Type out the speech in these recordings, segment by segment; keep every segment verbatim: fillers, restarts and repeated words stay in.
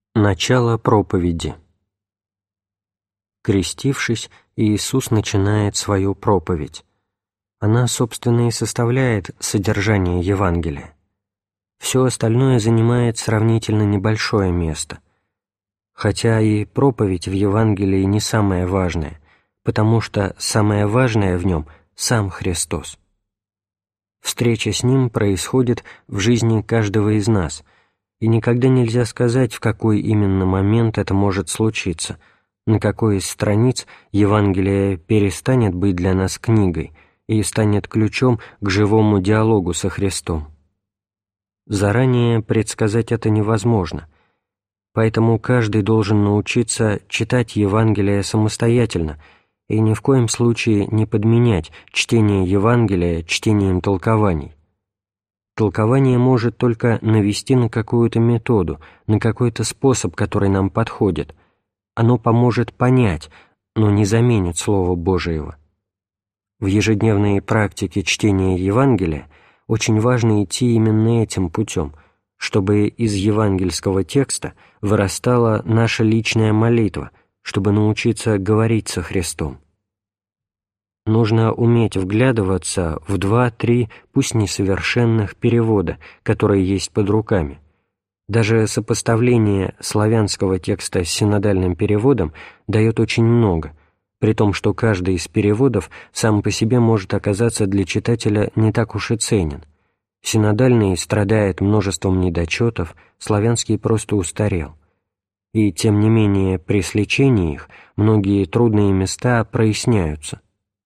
Начало проповеди. Крестившись, Иисус начинает свою проповедь. Она, собственно, и составляет содержание Евангелия. Все остальное занимает сравнительно небольшое место. Хотя и проповедь в Евангелии не самое важное, потому что самое важное в нем — сам Христос. Встреча с Ним происходит в жизни каждого из нас, и никогда нельзя сказать, в какой именно момент это может случиться, на какой из страниц Евангелие перестанет быть для нас книгой и станет ключом к живому диалогу со Христом. Заранее предсказать это невозможно, поэтому каждый должен научиться читать Евангелие самостоятельно и ни в коем случае не подменять чтение Евангелия чтением толкований. Толкование может только навести на какую-то методу, на какой-то способ, который нам подходит. Оно поможет понять, но не заменит Слова Божьего. В ежедневной практике чтения Евангелия очень важно идти именно этим путем, чтобы из евангельского текста вырастала наша личная молитва, чтобы научиться говорить со Христом. Нужно уметь вглядываться в два-три, пусть несовершенных, перевода, которые есть под руками. Даже сопоставление славянского текста с синодальным переводом дает очень много, при том, что каждый из переводов сам по себе может оказаться для читателя не так уж и ценен. Синодальный страдает множеством недочетов, славянский просто устарел. И, тем не менее, при сличении их многие трудные места проясняются.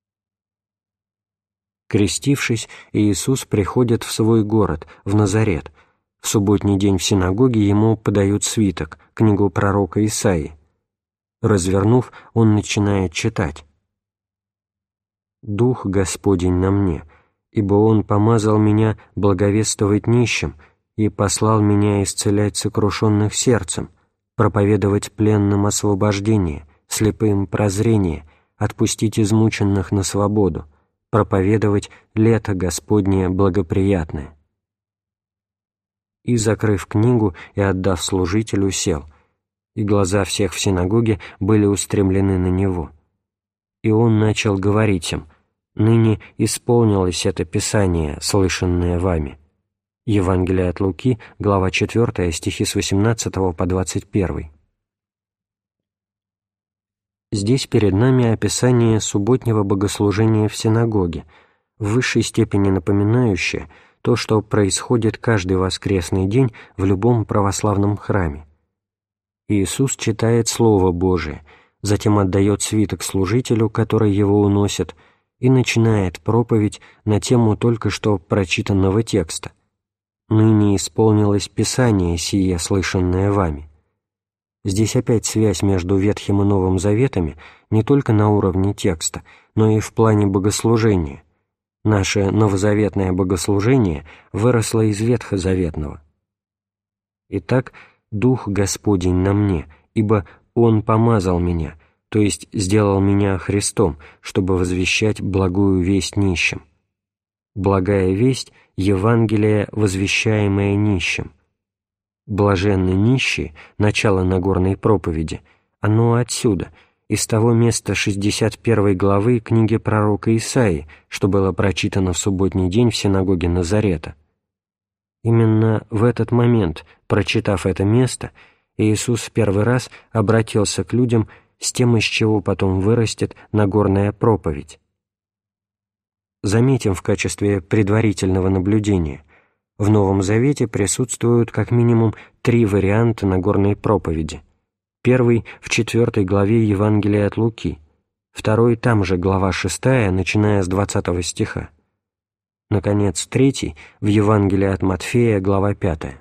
Крестившись, Иисус приходит в свой город, в Назарет. В субботний день в синагоге ему подают свиток, книгу пророка Исаии. Развернув, он начинает читать. «Дух Господень на мне, ибо Он помазал меня благовествовать нищим и послал меня исцелять сокрушенных сердцем, проповедовать пленным освобождение, слепым прозрение, отпустить измученных на свободу, проповедовать лето Господне благоприятное». И, закрыв книгу и отдав служителю, сел, и глаза всех в синагоге были устремлены на него. И он начал говорить им: «Ныне исполнилось это Писание, слышанное вами». Евангелие от Луки, глава четвёртая, стихи с восемнадцатого по двадцать первый. Здесь перед нами описание субботнего богослужения в синагоге, в высшей степени напоминающее то, что происходит каждый воскресный день в любом православном храме. Иисус читает Слово Божие, затем отдает свиток служителю, который его уносит, и начинает проповедь на тему только что прочитанного текста. «Ныне исполнилось Писание сие, слышанное вами». Здесь опять связь между Ветхим и Новым Заветами не только на уровне текста, но и в плане богослужения. Наше новозаветное богослужение выросло из ветхозаветного. Итак, «Дух Господень на мне, ибо Он помазал меня», то есть сделал меня Христом, чтобы возвещать благую весть нищим. Благая весть — Евангелие, возвещаемое нищим. Блаженны нищие, начало Нагорной проповеди, оно отсюда, из того места шестьдесят первой главы книги пророка Исаии, что было прочитано в субботний день в синагоге Назарета. Именно в этот момент, прочитав это место, Иисус в первый раз обратился к людям с тем, из чего потом вырастет Нагорная проповедь. Заметим в качестве предварительного наблюдения: в Новом Завете присутствуют как минимум три варианта Нагорной проповеди. Первый — в четвёртой главе Евангелия от Луки, второй — там же глава шестая, начиная с двадцатого стиха. Наконец, третий — в Евангелии от Матфея, глава пятая.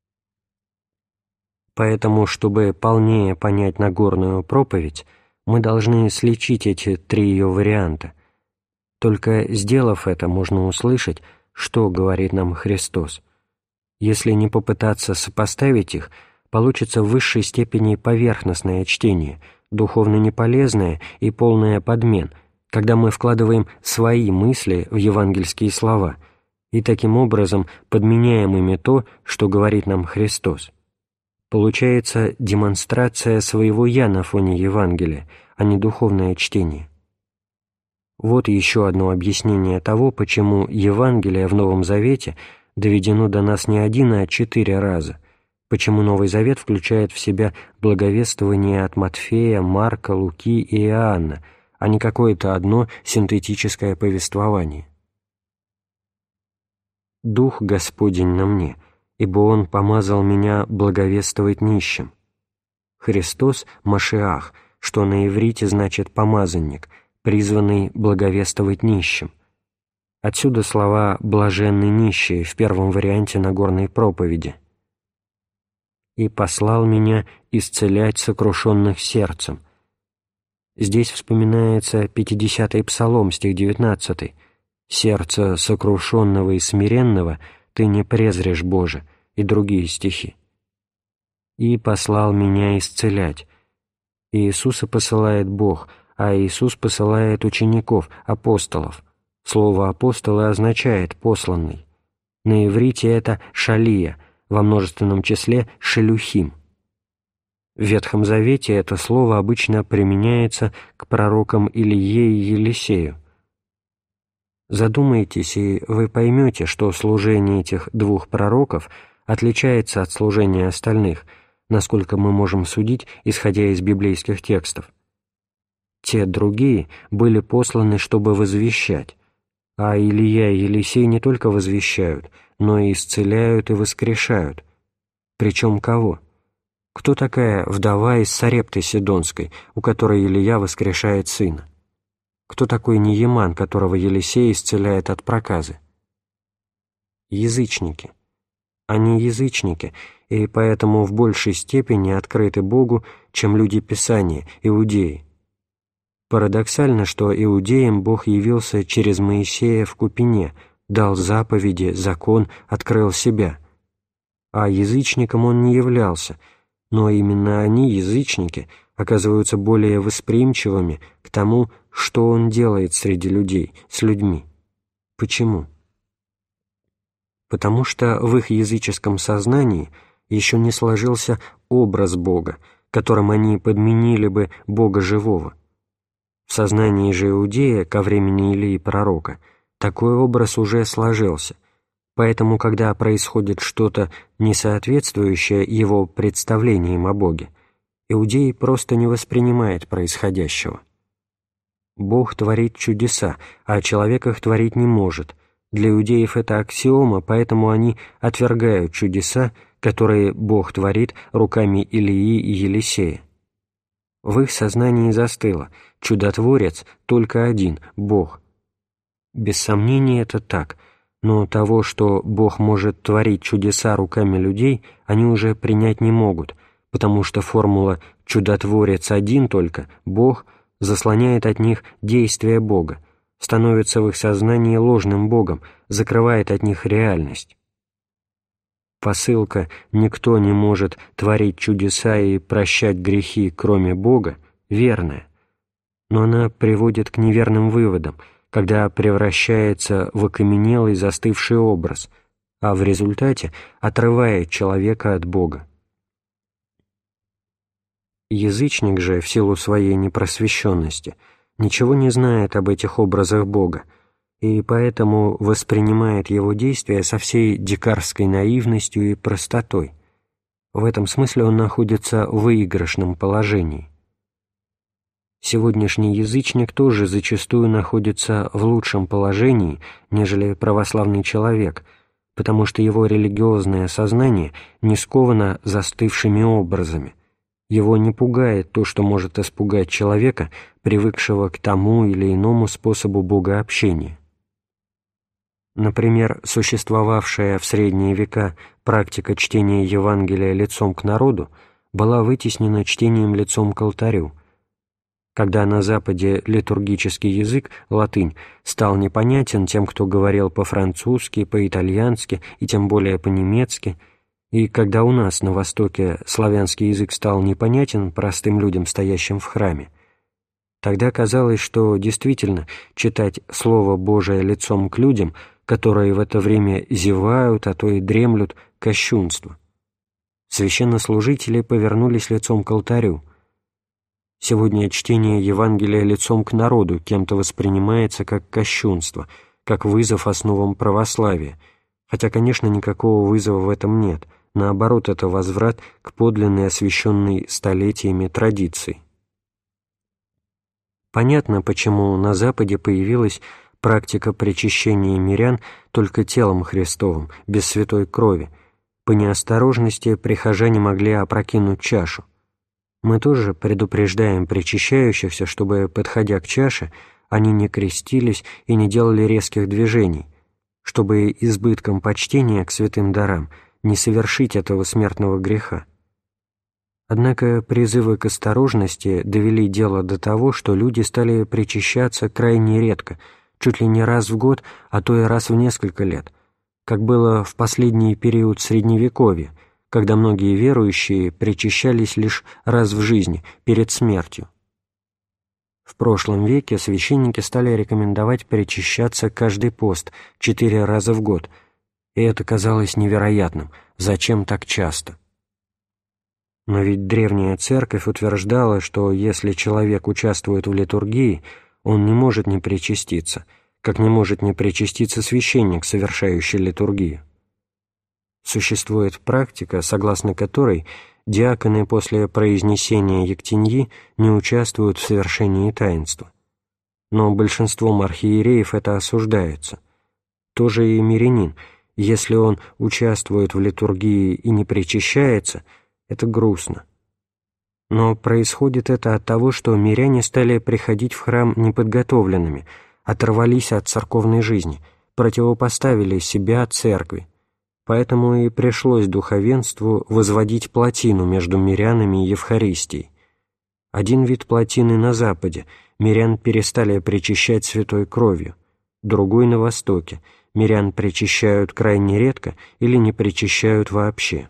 Поэтому, чтобы полнее понять Нагорную проповедь, мы должны сличить эти три ее варианта. Только сделав это, можно услышать, что говорит нам Христос. Если не попытаться сопоставить их, получится в высшей степени поверхностное чтение, духовно неполезное и полное подмен, когда мы вкладываем свои мысли в евангельские слова и таким образом подменяем ими то, что говорит нам Христос. получается демонстрация своего «я» на фоне Евангелия, а не духовное чтение. Вот еще одно объяснение того, почему Евангелие в Новом Завете доведено до нас не один, а четыре раза, почему Новый Завет включает в себя благовествование от Матфея, Марка, Луки и Иоанна, а не какое-то одно синтетическое повествование. «Дух Господень на мне, ибо Он помазал меня благовествовать нищим». Христос – Машиах, что на иврите значит «помазанник», призванный благовествовать нищим. Отсюда слова «блаженны нищие» в первом варианте Нагорной проповеди. «И послал меня исцелять сокрушенных сердцем». Здесь вспоминается пятидесятый псалом, стих девятнадцатый. «Сердце сокрушенного и смиренного ты не презришь, Боже», и другие стихи. «И послал меня исцелять». Иисуса посылает Бог, а Иисус посылает учеников, апостолов. Слово «апостолы» означает «посланный». На иврите это «шалия», во множественном числе «шелюхим». В Ветхом Завете это слово обычно применяется к пророкам Илие и Елисею. Задумайтесь, и вы поймете, что служение этих двух пророков отличается от служения остальных, насколько мы можем судить, исходя из библейских текстов. Те другие были посланы, чтобы возвещать, а Илия и Елисей не только возвещают, но и исцеляют и воскрешают. Причем кого? Кто такая вдова из Сарепты Сидонской, у которой Илия воскрешает сына? Кто такой Нееман, которого Елисей исцеляет от проказы? Язычники. Они язычники, и поэтому в большей степени открыты Богу, чем люди Писания, иудеи. Парадоксально, что иудеям Бог явился через Моисея в Купине, дал заповеди, закон, открыл себя. А язычникам он не являлся, но именно они, язычники, оказываются более восприимчивыми к тому, что он делает среди людей, с людьми. Почему? Потому что в их языческом сознании еще не сложился образ Бога, которым они подменили бы Бога живого. В сознании же иудея ко времени Илии пророка такой образ уже сложился, поэтому, когда происходит что-то, не соответствующее его представлениям о Боге, иудей просто не воспринимает происходящего. Бог творит чудеса, а человек их творить не может. Для иудеев это аксиома, поэтому они отвергают чудеса, которые Бог творит руками Илии и Елисея. В их сознании застыло: чудотворец только один — Бог. Без сомнения это так, но того, что Бог может творить чудеса руками людей, они уже принять не могут, потому что формула «чудотворец один только, Бог» заслоняет от них действие Бога, становится в их сознании ложным Богом, закрывает от них реальность. Посылка «никто не может творить чудеса и прощать грехи, кроме Бога» верная, но она приводит к неверным выводам, когда превращается в окаменелый застывший образ, а в результате отрывает человека от Бога. Язычник же, в силу своей непросвещенности, ничего не знает об этих образах Бога, и поэтому воспринимает его действия со всей дикарской наивностью и простотой. В этом смысле он находится в выигрышном положении. Сегодняшний язычник тоже зачастую находится в лучшем положении, нежели православный человек, потому что его религиозное сознание не сковано застывшими образами. Его не пугает то, что может испугать человека, привыкшего к тому или иному способу богообщения. Например, существовавшая в средние века практика чтения Евангелия лицом к народу была вытеснена чтением лицом к алтарю. Когда на Западе литургический язык, латынь, стал непонятен тем, кто говорил по-французски, по-итальянски и тем более по-немецки, и когда у нас на Востоке славянский язык стал непонятен простым людям, стоящим в храме, тогда казалось, что действительно читать Слово Божие лицом к людям, которые в это время зевают, а то и дремлют, кощунство. Священнослужители повернулись лицом к алтарю. Сегодня чтение Евангелия лицом к народу кем-то воспринимается как кощунство, как вызов основам православия, хотя, конечно, никакого вызова в этом нет, наоборот, это возврат к подлинной, освященной столетиями традиции. Понятно, почему на Западе появилась практика причащения мирян только телом Христовым, без святой крови. По неосторожности прихожане могли опрокинуть чашу. Мы тоже предупреждаем причащающихся, чтобы, подходя к чаше, они не крестились и не делали резких движений, чтобы избытком почтения к святым дарам не совершить этого смертного греха. Однако призывы к осторожности довели дело до того, что люди стали причащаться крайне редко, чуть ли не раз в год, а то и раз в несколько лет, как было в последний период Средневековья, когда многие верующие причащались лишь раз в жизни, перед смертью. В прошлом веке священники стали рекомендовать причащаться каждый пост, четыре раза в год, и это казалось невероятным, зачем так часто? Но ведь древняя церковь утверждала, что если человек участвует в литургии, он не может не причаститься, как не может не причаститься священник, совершающий литургию. Существует практика, согласно которой диаконы после произнесения ектеньи не участвуют в совершении таинства. Но большинством архиереев это осуждается. Тоже и мирянин, если он участвует в литургии и не причащается, это грустно. Но происходит это от того, что миряне стали приходить в храм неподготовленными, оторвались от церковной жизни, противопоставили себя церкви. Поэтому и пришлось духовенству возводить плотину между мирянами и Евхаристией. Один вид плотины на Западе, мирян перестали причащать святой кровью, другой на Востоке, мирян причащают крайне редко или не причащают вообще.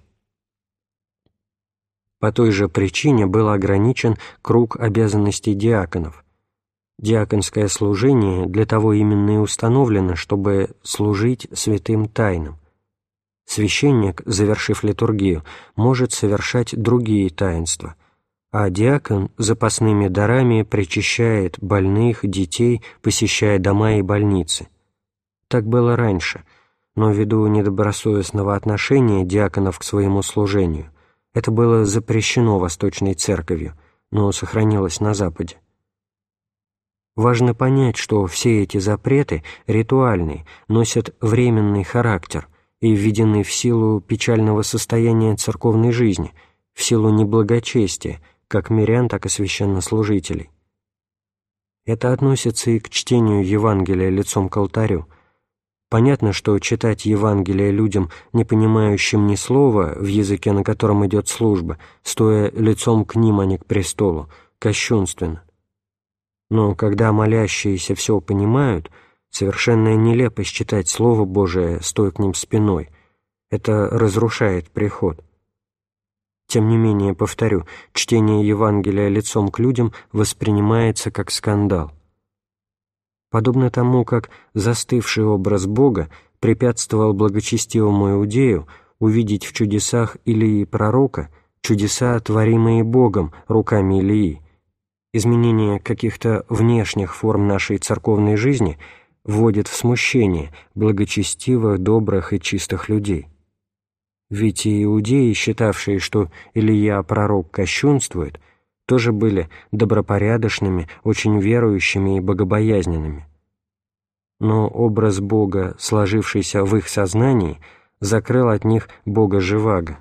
По той же причине был ограничен круг обязанностей диаконов. Диаконское служение для того именно и установлено, чтобы служить святым тайнам. Священник, завершив литургию, может совершать другие таинства, а диакон запасными дарами причащает больных, детей, посещая дома и больницы. Так было раньше, но ввиду недобросовестного отношения диаконов к своему служению это было запрещено Восточной Церковью, но сохранилось на Западе. Важно понять, что все эти запреты ритуальные, носят временный характер и введены в силу печального состояния церковной жизни, в силу неблагочестия, как мирян, так и священнослужителей. Это относится и к чтению Евангелия лицом к алтарю. Понятно, что читать Евангелие людям, не понимающим ни слова в языке, на котором идет служба, стоя лицом к ним, а не к престолу, кощунственно. Но когда молящиеся все понимают, совершенная нелепость читать Слово Божие, стоя к ним спиной. Это разрушает приход. Тем не менее, повторю, чтение Евангелия лицом к людям воспринимается как скандал. Подобно тому, как застывший образ Бога препятствовал благочестивому иудею увидеть в чудесах Илии пророка чудеса, творимые Богом руками Илии. Изменение каких-то внешних форм нашей церковной жизни вводит в смущение благочестивых, добрых и чистых людей. Ведь и иудеи, считавшие, что Илия пророк кощунствует, тоже были добропорядочными, очень верующими и богобоязненными. Но образ Бога, сложившийся в их сознании, закрыл от них Бога живаго.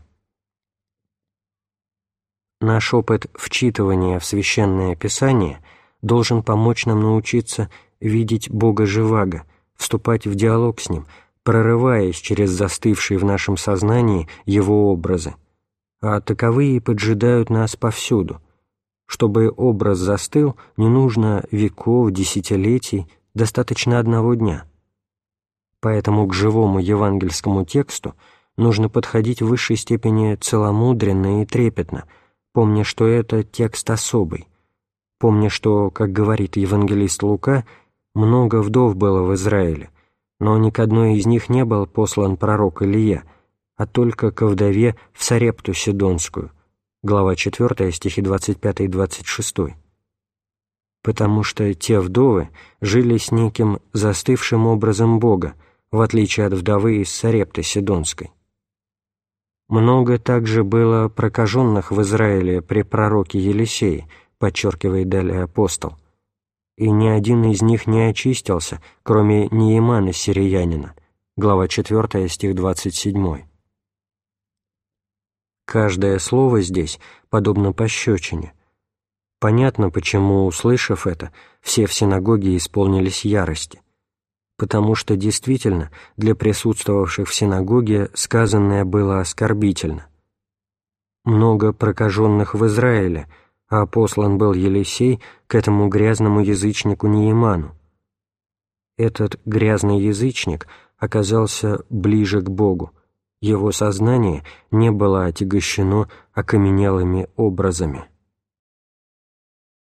Наш опыт вчитывания в Священное Писание должен помочь нам научиться видеть Бога живаго, вступать в диалог с Ним, прорываясь через застывшие в нашем сознании Его образы. А таковые поджидают нас повсюду. Чтобы образ застыл, не нужно веков, десятилетий, достаточно одного дня. Поэтому к живому евангельскому тексту нужно подходить в высшей степени целомудренно и трепетно, помня, что это текст особый, помня, что, как говорит евангелист Лука, много вдов было в Израиле, но ни к одной из них не был послан пророк Илия, а только ко вдове в Сарепту Сидонскую, глава четвёртая, стихи двадцать пятый и двадцать шестой, потому что те вдовы жили с неким застывшим образом Бога, в отличие от вдовы из Сарепты Сидонской. Много также было прокаженных в Израиле при пророке Елисее, подчеркивает далее апостол, и ни один из них не очистился, кроме Неемана сириянина, глава четвёртая, стих двадцать седьмой. Каждое слово здесь подобно пощечине. Понятно, почему, услышав это, все в синагоге исполнились ярости, потому что действительно для присутствовавших в синагоге сказанное было оскорбительно. Много прокаженных в Израиле, а послан был Елисей к этому грязному язычнику Нееману. Этот грязный язычник оказался ближе к Богу, его сознание не было отягощено окаменелыми образами.